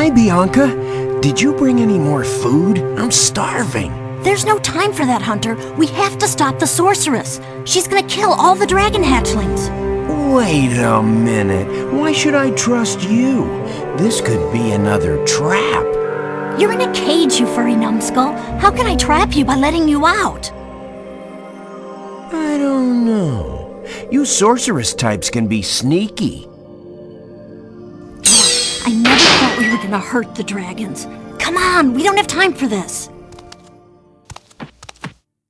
Hi, Bianca. Did you bring any more food? I'm starving. There's no time for that, Hunter. We have to stop the sorceress. She's gonna kill all the dragon hatchlings. Wait a minute. Why should I trust you? This could be another trap. You're in a cage, you furry numbskull. How can I trap you by letting you out? I don't know. You sorceress types can be sneaky. I never thought we were gonna hurt the dragons. Come on, we don't have time for this.